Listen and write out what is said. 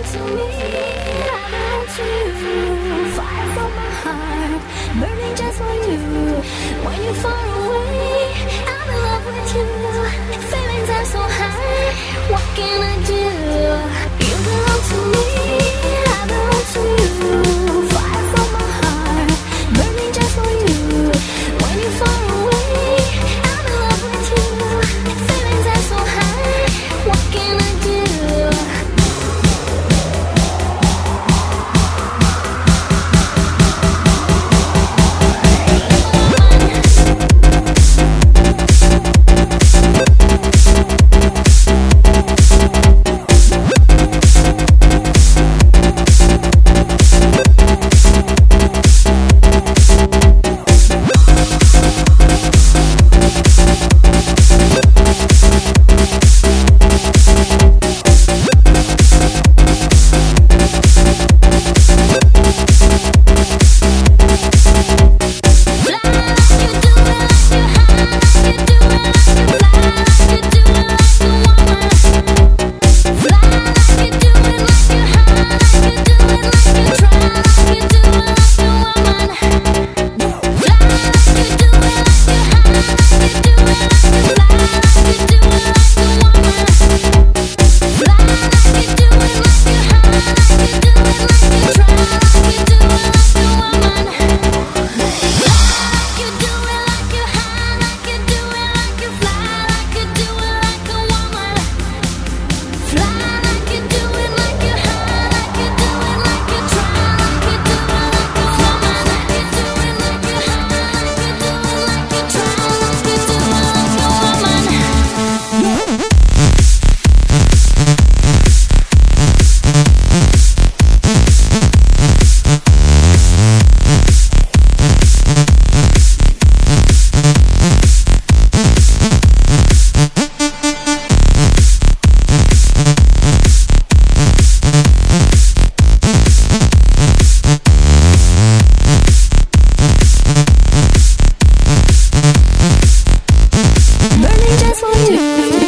to me, I belong to you. Fire from my heart, burning just for you. When you're far away, I'm in love with you. Feelings are so high, what can I do? You belong to me, I belong to you. Fire from my heart, burning just for you. When you're far away, I'm in love with you. Feelings are so high, what can I do? Burning just for you.